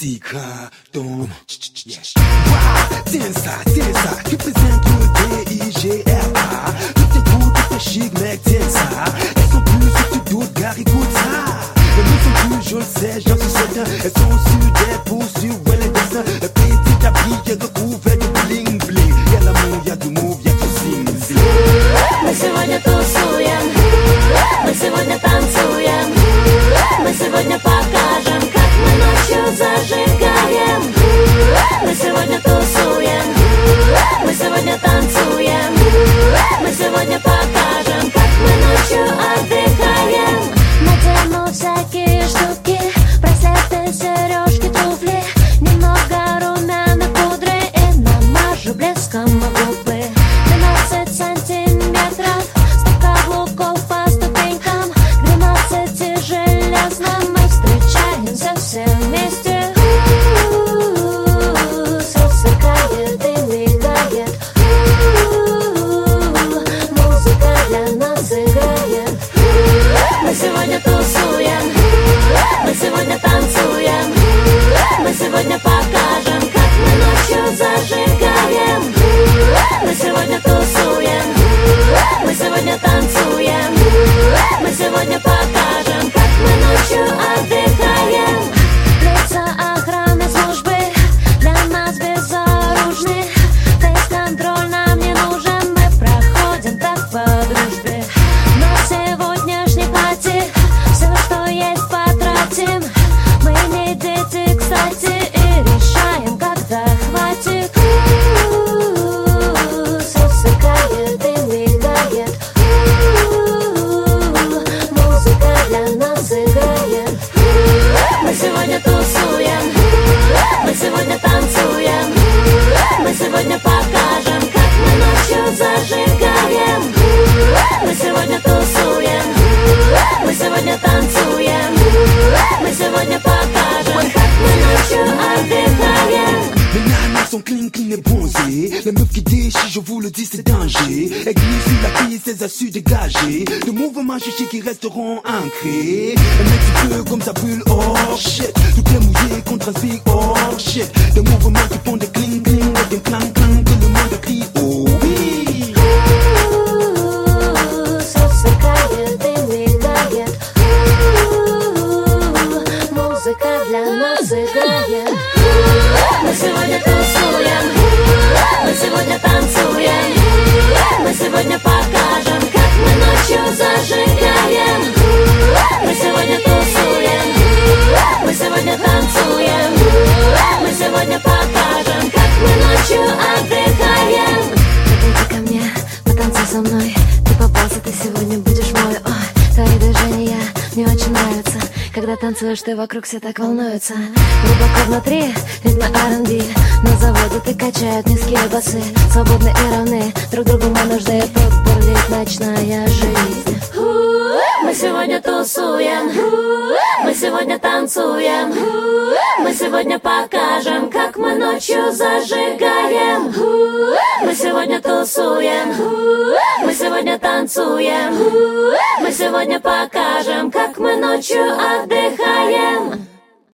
Tika, Tom. Tiens ça, qui présente le DIGRA. Tout est cool, tout est chic, mec, tiens ça. Elles sont plus si tu doutes, gars, écoute ça. Les mots sont plus, je le sais, j'en suis certain. Elles sont sur des poursuites, ouais, les dessins. Le petit habit est recouvert de bling bling. Y'a l'amour, y'a du move, y'a du zing zing. Мы сегодня тусуем, мы сегодня танцуем, мы сегодня покажем, как мы ночью зажигаем. Мы сегодня тусуем, мы сегодня танцуем, мы сегодня покажем, как мы ночью отдыхаем. Надену всякие штуки, браслеты, сережки, туфли, немного румяной пудры и намажу блеском губы. 12 сантиметров, 100 каблуков по ступенькам, к 12 железным мы встречаемся все вместе. Все сверкает и мигает, музыка для нас играет. Мы сегодня тусуем, мы сегодня танцуем, мы сегодня покажем, как мы ночью зажигаем. Мы сегодня тусуем, мы сегодня танцуем, мы сегодня покажем, как мы ночью отдыхаем. Лица охраны службы для нас безоружны. Фейс-контроль нам не нужен, мы проходим так по дружбе. Но сегодняшний пати, все, что есть, потратим. Мы не дети, кстати, и решаем, когда хватит. Все сверкает и мигает, музыка для нас играет. Мы сегодня тусуем, мы сегодня танцуем, мы сегодня покажем, как мы ночью зажигаем. Мы сегодня тусуем, мы сегодня танцуем, мы сегодня покажем, как мы ночью отдыхаем. Les nanas sont clean, clean et bronzées. Les meufs qui déchirent, je vous le dis, c'est danger. Elles glissent sur la piste, elles a su dégager. De mouvements chichis qui resteront ancrés. Elles mettent du feu comme ça brûle, oh shit. Tout est mouillé, qu'on transpire, oh shit. Des mouvements qui font des cling, cling et des clang, clang. Que le monde crie, oh oui. Все сверкает и мигает, музыка для нас играет. Мы сегодня тусуем, мы сегодня танцуем, мы сегодня покажем, как мы ночью зажигаем. Мы сегодня тусуем, мы сегодня танцуем, мы сегодня покажем, как мы ночью отдыхаем. Подойди ко мне, потанцуй со мной. Ты попался, ты сегодня будешь мой. Ой, твои движения мне очень нравятся. Когда танцуешь, ты вокруг все так волнуются. Глубоко внутри ритмы R&B. На заводе ты качают низкие басы. Свободны и равны, друг другу мы нужны. Тут бурлит ночная жизнь. Мы сегодня тусуем, мы сегодня танцуем, мы сегодня покажем, как мы ночью зажигаем. Мы сегодня тусуем, мы сегодня танцуем, мы сегодня покажем, как мы ночью отдыхаем.